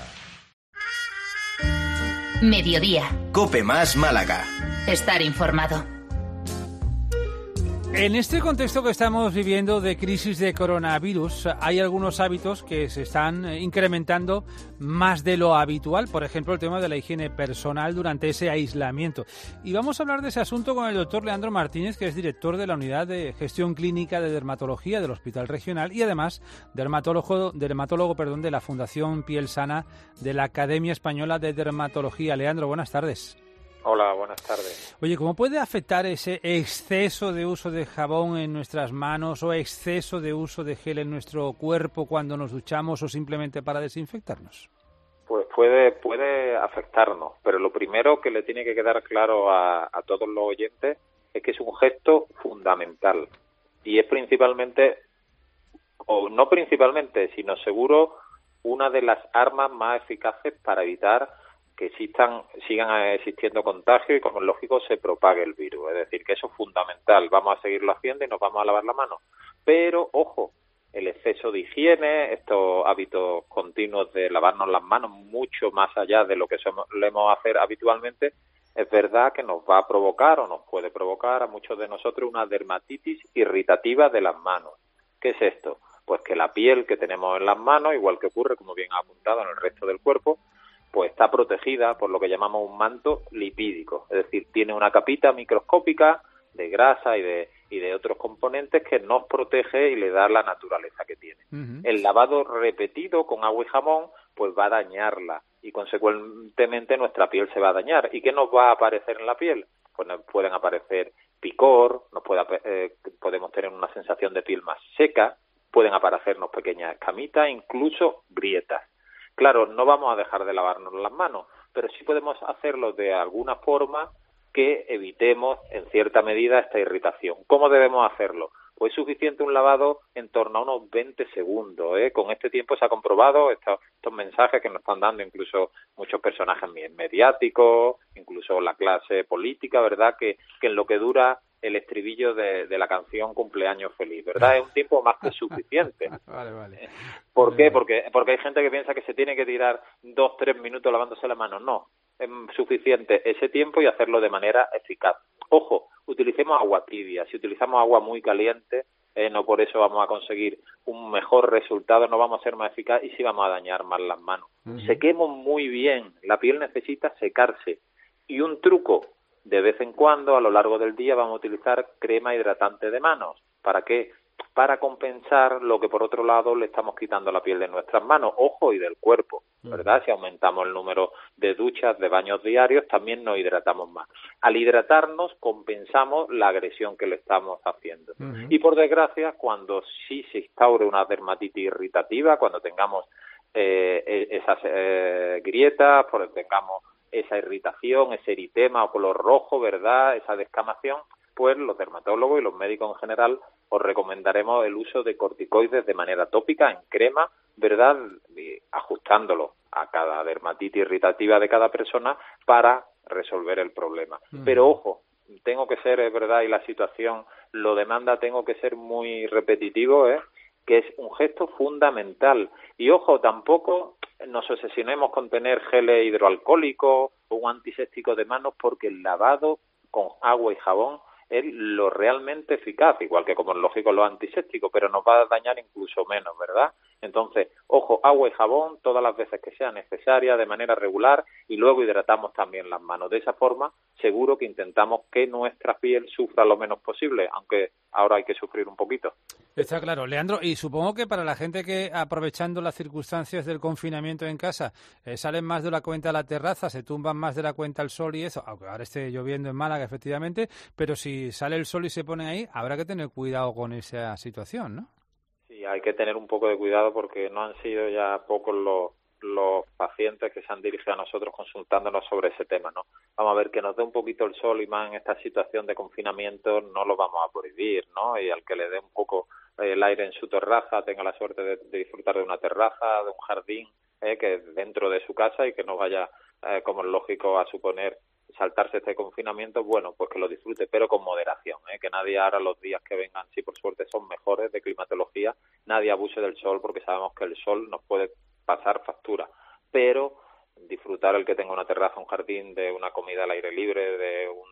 Mediodía. COPE más Málaga. Estar informado. En este contexto que estamos viviendo de crisis de coronavirus, hay algunos hábitos que se están incrementando más de lo habitual. Por ejemplo, el tema de la higiene personal durante ese aislamiento. Y vamos a hablar de ese asunto con el doctor Leandro Martínez, que es director de la Unidad de Gestión Clínica de Dermatología del Hospital Regional y además dermatólogo de la Fundación Piel Sana de la Academia Española de Dermatología. Leandro, buenas tardes. Hola, buenas tardes. Oye, ¿cómo puede afectar ese exceso de uso de jabón en nuestras manos o exceso de uso de gel en nuestro cuerpo cuando nos duchamos o simplemente para desinfectarnos? Pues puede afectarnos, pero lo primero que le tiene que quedar claro a todos los oyentes es que es un gesto fundamental y es principalmente, o no principalmente, sino seguro una de las armas más eficaces para evitar que sigan existiendo contagios y, como es lógico, se propague el virus. Es decir, que eso es fundamental. Vamos a seguirlo haciendo y nos vamos a lavar la mano. Pero, ojo, el exceso de higiene, estos hábitos continuos de lavarnos las manos mucho más allá de lo que solemos hacer habitualmente, es verdad que nos va a provocar o nos puede provocar a muchos de nosotros una dermatitis irritativa de las manos. ¿Qué es esto? Pues que la piel que tenemos en las manos, igual que ocurre, como bien ha apuntado, en el resto del cuerpo, pues está protegida por lo que llamamos un manto lipídico, es decir, tiene una capita microscópica de grasa y de otros componentes que nos protege y le da la naturaleza que tiene. El lavado repetido con agua y jabón pues va a dañarla y consecuentemente nuestra piel se va a dañar. ¿Y qué nos va a aparecer en la piel? Pues nos pueden aparecer picor, podemos tener una sensación de piel más seca, pueden aparecernos pequeñas escamitas, incluso grietas. Claro, no vamos a dejar de lavarnos las manos, pero sí podemos hacerlo de alguna forma que evitemos en cierta medida esta irritación. ¿Cómo debemos hacerlo? Pues es suficiente un lavado en torno a unos 20 segundos. Con este tiempo se ha comprobado estos mensajes que nos están dando incluso muchos personajes mediáticos, incluso la clase política, ¿verdad? Que en lo que dura el estribillo de la canción Cumpleaños Feliz, ¿verdad? Es un tiempo más que suficiente. Vale. ¿Por qué? Porque hay gente que piensa que se tiene que tirar 2-3 minutos lavándose las manos. No, es suficiente ese tiempo y hacerlo de manera eficaz. Ojo, utilicemos agua tibia. Si utilizamos agua muy caliente, no por eso vamos a conseguir un mejor resultado, no vamos a ser más eficaz y sí vamos a dañar más las manos. Sequemos muy bien, la piel necesita secarse. Y un truco: de vez en cuando, a lo largo del día, vamos a utilizar crema hidratante de manos. ¿Para qué? Para compensar lo que, por otro lado, le estamos quitando a la piel de nuestras manos, ojo, y del cuerpo, ¿verdad? Si aumentamos el número de duchas, de baños diarios, también nos hidratamos más. Al hidratarnos, compensamos la agresión que le estamos haciendo. Y, por desgracia, cuando sí se instaure una dermatitis irritativa, cuando tengamos esas grietas, tengamos esa irritación, ese eritema o color rojo, ¿verdad?, esa descamación, pues los dermatólogos y los médicos en general os recomendaremos el uso de corticoides de manera tópica en crema, ¿verdad?, y ajustándolo a cada dermatitis irritativa de cada persona para resolver el problema. Pero ojo, tengo que ser, es verdad, y la situación lo demanda, tengo que ser muy repetitivo, que es un gesto fundamental. Y ojo, tampoco nos obsesionemos con tener geles hidroalcohólicos o un antiséptico de manos, porque el lavado con agua y jabón es lo realmente eficaz, igual que, como es lógico, los antisépticos, pero nos va a dañar incluso menos, ¿verdad? Entonces, ojo, agua y jabón todas las veces que sea necesaria, de manera regular, y luego hidratamos también las manos. De esa forma, seguro que intentamos que nuestra piel sufra lo menos posible, aunque ahora hay que sufrir un poquito. Está claro, Leandro, y supongo que para la gente que, aprovechando las circunstancias del confinamiento en casa, salen más de la cuenta a la terraza, se tumban más de la cuenta al sol y eso, aunque ahora esté lloviendo en Málaga, efectivamente, pero si sale el sol y se ponen ahí, habrá que tener cuidado con esa situación, ¿no? Sí, hay que tener un poco de cuidado porque no han sido ya pocos los pacientes que se han dirigido a nosotros consultándonos sobre ese tema, ¿no? Vamos a ver, que nos dé un poquito el sol y más en esta situación de confinamiento no lo vamos a prohibir, ¿no? Y al que le dé un poco el aire en su terraza, tenga la suerte de disfrutar de una terraza, de un jardín, que dentro de su casa y que no vaya, como es lógico, a suponer saltarse este confinamiento, bueno, pues que lo disfrute, pero con moderación, que nadie ahora, los días que vengan, si por suerte son mejores de climatología, nadie abuse del sol, porque sabemos que el sol nos puede pasar factura, pero disfrutar el que tenga una terraza, un jardín, de una comida al aire libre, de un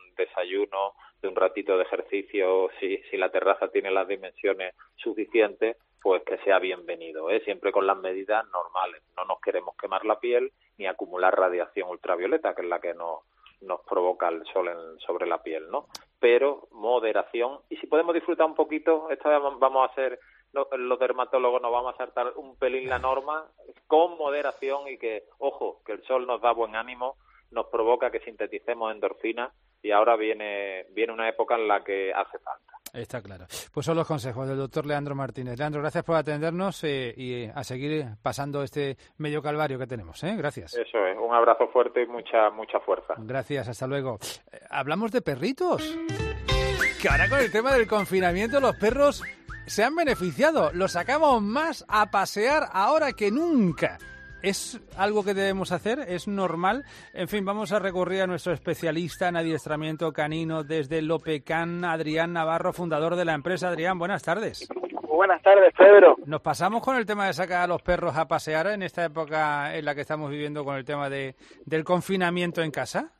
desayuno, de un ratito de ejercicio, si la terraza tiene las dimensiones suficientes, pues que sea bienvenido, siempre con las medidas normales. No nos queremos quemar la piel ni acumular radiación ultravioleta, que es la que nos provoca el sol sobre la piel, ¿no? Pero moderación, y si podemos disfrutar un poquito, esta vez vamos a hacer, los dermatólogos nos vamos a saltar un pelín la norma, con moderación, y que, ojo, que el sol nos da buen ánimo, nos provoca que sinteticemos endorfinas, y ahora viene una época en la que hace falta. Está claro. Pues son los consejos del doctor Leandro Martínez. Leandro, gracias por atendernos y a seguir pasando este medio calvario que tenemos. Gracias. Eso es, un abrazo fuerte y mucha fuerza. Gracias, hasta luego. Hablamos de perritos. Que ahora con el tema del confinamiento los perros se han beneficiado. Los sacamos más a pasear ahora que nunca. ¿Es algo que debemos hacer? ¿Es normal? En fin, vamos a recurrir a nuestro especialista en adiestramiento canino desde Lopecan, Adrián Navarro, fundador de la empresa. Adrián, buenas tardes. Buenas tardes, Pedro. ¿Nos pasamos con el tema de sacar a los perros a pasear en esta época en la que estamos viviendo con el tema del confinamiento en casa?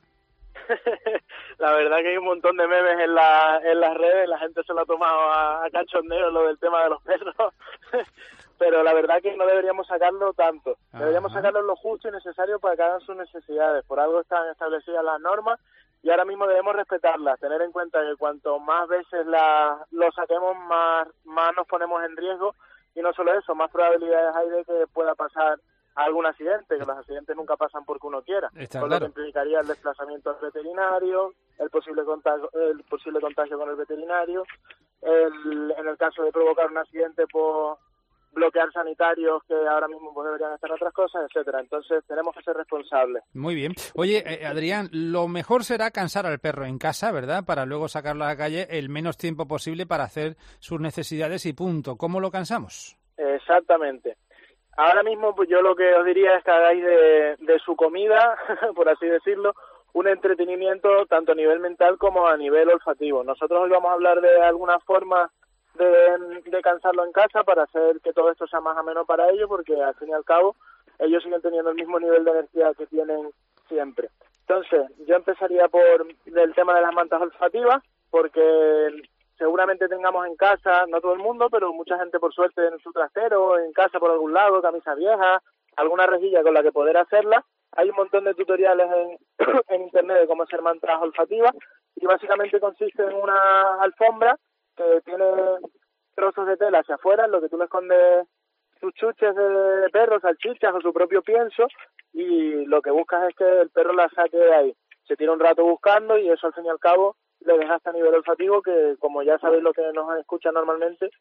La verdad que hay un montón de memes en las redes, la gente se lo ha tomado a cachondeo lo del tema de los perros. Pero la verdad que no deberíamos sacarlo tanto. Deberíamos sacarlo lo justo y necesario para que hagan sus necesidades. Por algo están establecidas las normas y ahora mismo debemos respetarlas. Tener en cuenta que cuanto más veces lo saquemos, más nos ponemos en riesgo. Y no solo eso, más probabilidades hay de que pueda pasar algún accidente, que los accidentes nunca pasan porque uno quiera. Con lo que implicaría el desplazamiento al veterinario, el posible contagio con el veterinario, en el caso de provocar un accidente por bloquear sanitarios que ahora mismo pues deberían estar otras cosas, etcétera. Entonces tenemos que ser responsables. Muy bien. Oye, Adrián, lo mejor será cansar al perro en casa, ¿verdad? Para luego sacarlo a la calle el menos tiempo posible para hacer sus necesidades y punto. ¿Cómo lo cansamos? Exactamente. Ahora mismo pues yo lo que os diría es que hagáis de su comida, por así decirlo, un entretenimiento tanto a nivel mental como a nivel olfativo. Nosotros hoy vamos a hablar de alguna forma de cansarlo en casa para hacer que todo esto sea más ameno para ellos, porque al fin y al cabo ellos siguen teniendo el mismo nivel de energía que tienen siempre. Entonces, yo empezaría por el tema de las mantas olfativas, porque seguramente tengamos en casa, no todo el mundo, pero mucha gente por suerte en su trastero, en casa por algún lado, camisas viejas, alguna rejilla con la que poder hacerla. Hay un montón de tutoriales en internet de cómo hacer mantas olfativas y básicamente consiste en una alfombra que tiene trozos de tela hacia afuera en lo que tú le escondes sus chuches de perro, salchichas o su propio pienso, y lo que buscas es que el perro la saque de ahí. Se tira un rato buscando y eso al fin y al cabo le desgasta a nivel olfativo, que como ya sabéis lo que nos escucha normalmente,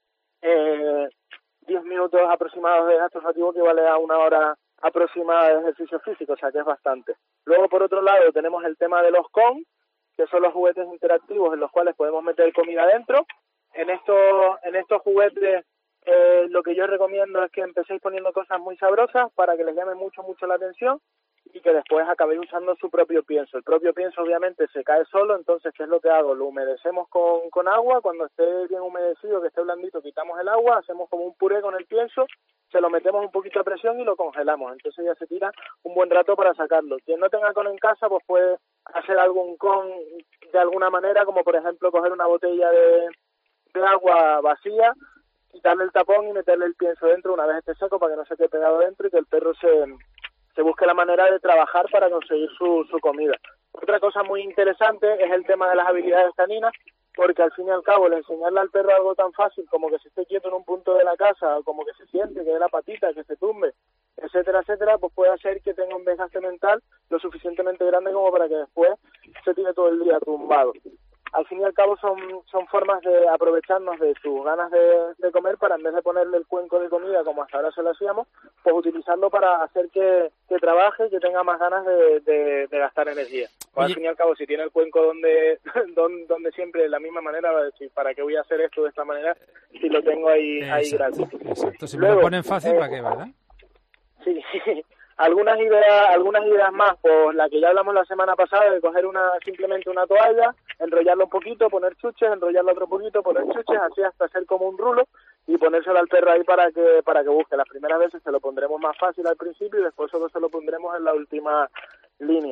10 minutos aproximados de desgaste olfativo equivale a una hora aproximada de ejercicio físico, o sea que es bastante. Luego por otro lado tenemos el tema de los con, que son los juguetes interactivos en los cuales podemos meter comida dentro. En estos juguetes lo que yo recomiendo es que empecéis poniendo cosas muy sabrosas para que les llame mucho la atención y que después acabéis usando su propio pienso. El propio pienso obviamente se cae solo, entonces ¿qué es lo que hago? Lo humedecemos con agua, cuando esté bien humedecido, que esté blandito, quitamos el agua, hacemos como un puré con el pienso, se lo metemos un poquito a presión y lo congelamos, entonces ya se tira un buen rato para sacarlo. Quien no tenga con en casa pues puede hacer algún con de alguna manera, como por ejemplo coger una botella de agua vacía, quitarle el tapón y meterle el pienso dentro una vez esté seco para que no se quede pegado dentro y que el perro se busque la manera de trabajar para conseguir su comida. Otra cosa muy interesante es el tema de las habilidades caninas, porque al fin y al cabo el enseñarle al perro algo tan fácil como que se esté quieto en un punto de la casa, o como que se siente, que dé la patita, que se tumbe, etcétera, pues puede hacer que tenga un desgaste mental lo suficientemente grande como para que después se tire todo el día tumbado. Al fin y al cabo son formas de aprovecharnos de sus ganas de comer para, en vez de ponerle el cuenco de comida como hasta ahora se lo hacíamos, pues utilizarlo para hacer que trabaje y que tenga más ganas de gastar energía. Pues al fin y al cabo, si tiene el cuenco donde siempre de la misma manera, va a decir, ¿para qué voy a hacer esto de esta manera si lo tengo ahí gratis? Exacto, si luego, me lo ponen fácil, ¿para qué, verdad? Sí. Algunas ideas más, pues la que ya hablamos la semana pasada, de coger simplemente una toalla, enrollarla un poquito, poner chuches, enrollarla otro poquito, poner chuches, así hasta hacer como un rulo y ponérselo al perro ahí para que busque. Las primeras veces se lo pondremos más fácil al principio y después solo se lo pondremos en la última línea.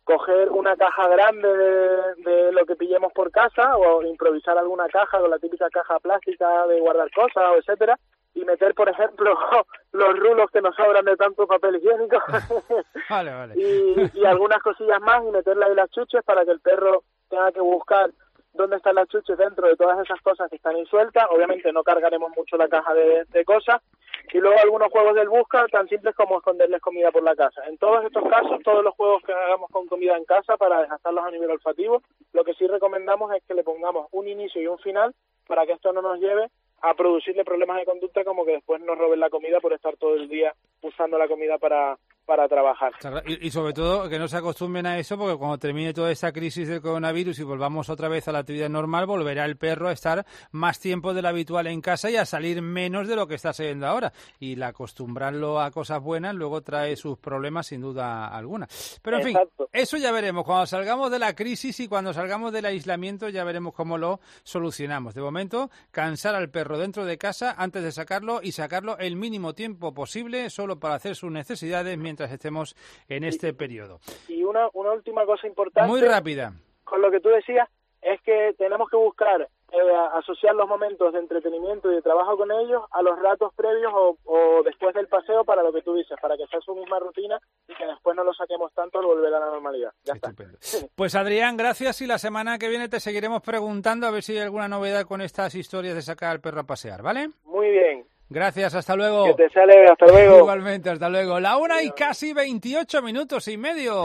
coger una caja grande de lo que pillemos por casa o improvisar alguna caja con la típica caja plástica de guardar cosas o etcétera, y meter, por ejemplo, los rulos que nos sobran de tanto papel higiénico Vale. y algunas cosillas más, y meterle ahí las chuches para que el perro tenga que buscar dónde están las chuches dentro de todas esas cosas que están ahí sueltas. Obviamente no cargaremos mucho la caja de cosas. Y luego algunos juegos del busca, tan simples como esconderles comida por la casa. En todos estos casos, todos los juegos que hagamos con comida en casa para desgastarlos a nivel olfativo, lo que sí recomendamos es que le pongamos un inicio y un final para que esto no nos lleve a producirle problemas de conducta, como que después nos roben la comida por estar todo el día usando la comida para trabajar. Y sobre todo que no se acostumbren a eso, porque cuando termine toda esta crisis del coronavirus y volvamos otra vez a la actividad normal, volverá el perro a estar más tiempo de lo habitual en casa y a salir menos de lo que está saliendo ahora. Y el acostumbrarlo a cosas buenas luego trae sus problemas sin duda alguna. Pero en fin, eso ya veremos. Cuando salgamos de la crisis y cuando salgamos del aislamiento ya veremos cómo lo solucionamos. De momento, cansar al perro dentro de casa antes de sacarlo y sacarlo el mínimo tiempo posible solo para hacer sus necesidades mientras estemos en este periodo. Y una última cosa importante, muy rápida, con lo que tú decías, es que tenemos que buscar asociar los momentos de entretenimiento y de trabajo con ellos a los ratos previos o después del paseo, para lo que tú dices, para que sea su misma rutina y que después no lo saquemos tanto al volver a la normalidad. Ya Estupendo. Está. Pues Adrián, gracias, y la semana que viene te seguiremos preguntando a ver si hay alguna novedad con estas historias de sacar al perro a pasear, ¿vale? Muy bien. Gracias, hasta luego. Que te sale, hasta luego. Igualmente, hasta luego. La 1 y casi 28 minutos y medio.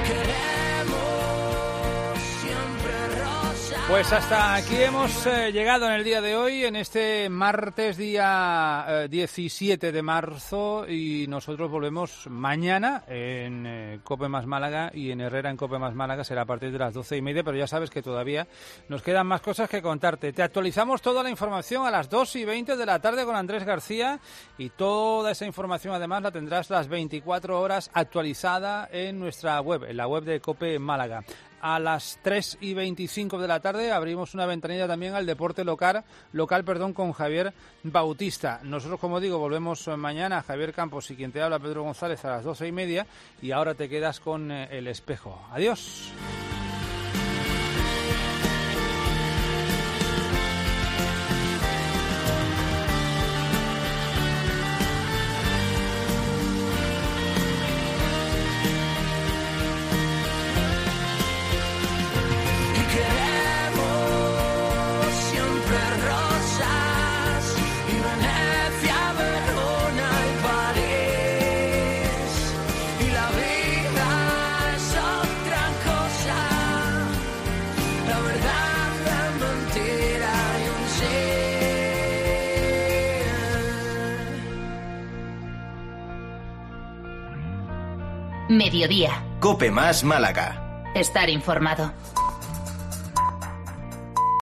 Pues hasta aquí hemos llegado en el día de hoy, en este martes, día 17 de marzo, y nosotros volvemos mañana en Cope Más Málaga y en Herrera en Cope Más Málaga, será a partir de las 12:30, pero ya sabes que todavía nos quedan más cosas que contarte. Te actualizamos toda la información a las 2:20 de la tarde con Andrés García, y toda esa información además la tendrás las 24 horas actualizada en nuestra web, en la web de Cope Málaga. A las 3:25 de la tarde abrimos una ventanilla también al deporte local con Javier Bautista. Nosotros, como digo, volvemos mañana. Javier Campos y quien te habla, Pedro González, a las 12:30, y ahora te quedas con El Espejo. Adiós. Mediodía. Cope Más Málaga. Estar informado.